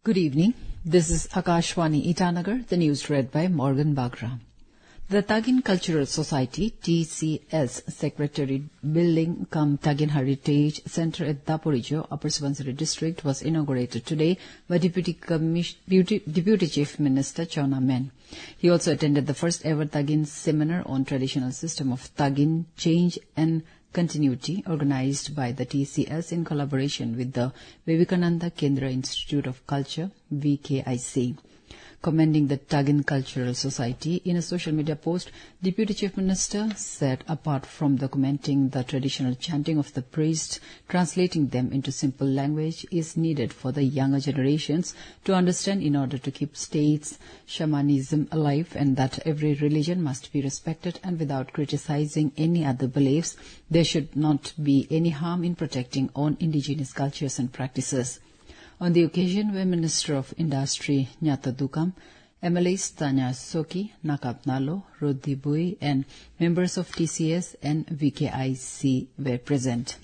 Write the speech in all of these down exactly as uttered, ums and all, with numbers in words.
Good evening. This is Akashwani Itanagar, the news read by Morgan Bagra. The Tagin Cultural Society, T C S, Secretary Building cum Tagin Heritage Center at Daporijo, Upper Subansiri District, was inaugurated today by Deputy, Commis- Deputy Chief Minister Chona Men. He also attended the first ever Tagin seminar on traditional system of Tagin change and continuity, organized by the T C S in collaboration with the Vivekananda Kendra Institute of Culture, V K I C. Commending the Tagin Cultural Society, in a social media post, Deputy Chief Minister said apart from documenting the traditional chanting of the priests, translating them into simple language is needed for the younger generations to understand in order to keep states shamanism alive, and that every religion must be respected, and without criticizing any other beliefs, there should not be any harm in protecting own indigenous cultures and practices. On the occasion where Minister of Industry Nyata Dukam, M L As Tanya Soki, Nakap Nalo, Rodhi Bui, and members of T C S and V K I C were present.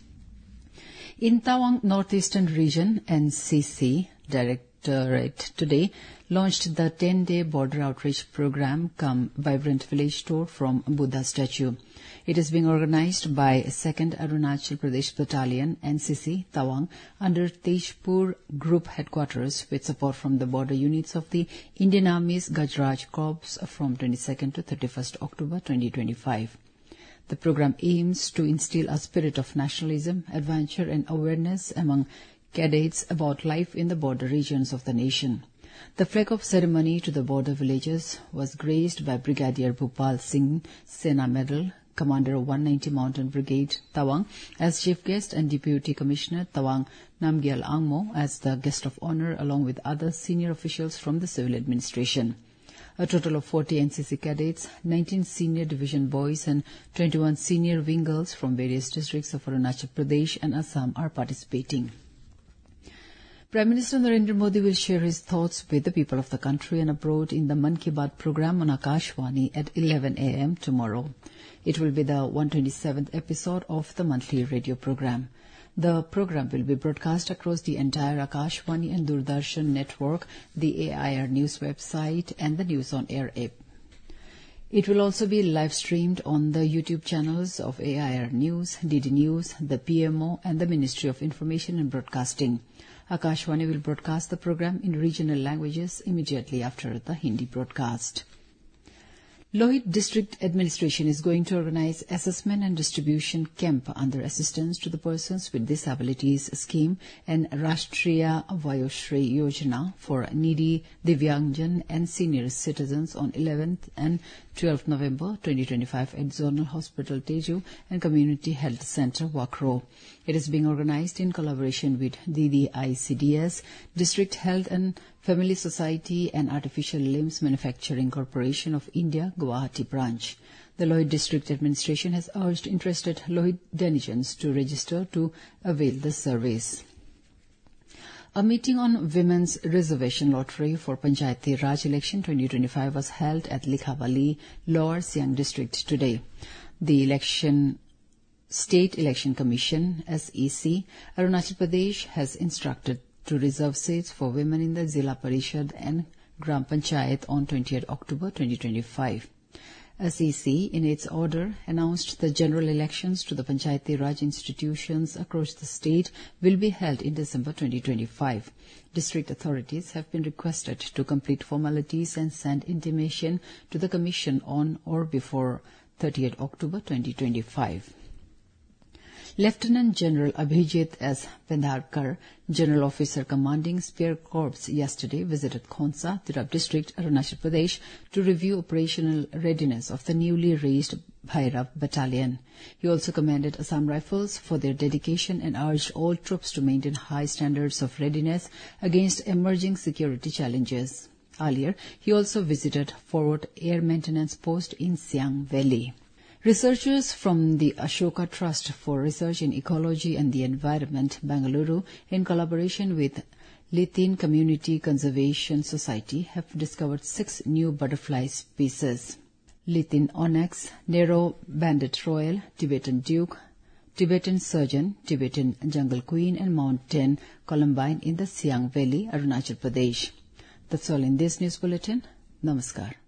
In Tawang Northeastern Region, N C C Directorate today launched the ten-day border outreach program cum Vibrant Village Tour from Buddha Statue. It is being organized by second Arunachal Pradesh Battalion, N C C, Tawang, under Tejpur Group Headquarters, with support from the border units of the Indian Army's Gajraj Corps from twenty-second to thirty-first October twenty twenty-five. The program aims to instill a spirit of nationalism, adventure and awareness among cadets about life in the border regions of the nation. The flag-off ceremony to the border villages was graced by Brigadier Bhupal Singh, Sena Medal, Commander of one ninety Mountain Brigade, Tawang, as chief guest, and Deputy Commissioner Tawang Namgyal Angmo as the guest of honor, along with other senior officials from the civil administration. A total of forty N C C cadets, nineteen senior division boys and twenty-one senior wing girls from various districts of Arunachal Pradesh and Assam are participating. Prime Minister Narendra Modi will share his thoughts with the people of the country and abroad in the Man Ki Baat program on Akashwani at eleven a m tomorrow. It will be the one hundred twenty-seventh episode of the monthly radio program. The program will be broadcast across the entire Akashwani and Doordarshan network, the A I R News website, and the News on Air app. It will also be live streamed on the YouTube channels of A I R News, D D News, the P M O, and the Ministry of Information and Broadcasting. Akashwani will broadcast the program in regional languages immediately after the Hindi broadcast. Lohit District Administration is going to organize assessment and distribution camp under Assistance to the Persons with Disabilities Scheme and Rashtriya Vayoshree Yojana for needy Divyangjan and senior citizens on eleventh and twelfth November twenty twenty-five at Zonal Hospital Teju and Community Health Center, Wakro. It is being organized in collaboration with D D I C D S, District Health and Family Society and Artificial Limbs Manufacturing Corporation of India, Guwahati branch. The Lohit District Administration has urged interested Lohit denizens to register to avail the service. A meeting on Women's Reservation Lottery for Panchayati Raj Election twenty twenty-five was held at Likhawali, Lower Siang District today. The election State Election Commission, S E C, Arunachal Pradesh has instructed to reserve seats for women in the Zilla Parishad and Gram Panchayat on twentieth October twenty twenty-five. S E C, in its order, announced the general elections to the Panchayati Raj institutions across the state will be held in December twenty twenty-five. District authorities have been requested to complete formalities and send intimation to the Commission on or before thirtieth October twenty twenty-five. Lieutenant General Abhijit S. Pendharkar, General Officer Commanding Spear Corps, yesterday visited Khonsa, Tirap District, Arunachal Pradesh, to review operational readiness of the newly raised Bhairav Battalion. He also commended Assam Rifles for their dedication and urged all troops to maintain high standards of readiness against emerging security challenges. Earlier, he also visited Forward Air Maintenance Post in Siang Valley. Researchers from the Ashoka Trust for Research in Ecology and the Environment, Bengaluru, in collaboration with Lithin Community Conservation Society, have discovered six new butterfly species: Lithin onyx, narrow-banded royal, Tibetan duke, Tibetan surgeon, Tibetan jungle queen and mountain Columbine in the Siang Valley, Arunachal Pradesh. That's all in this news bulletin. Namaskar.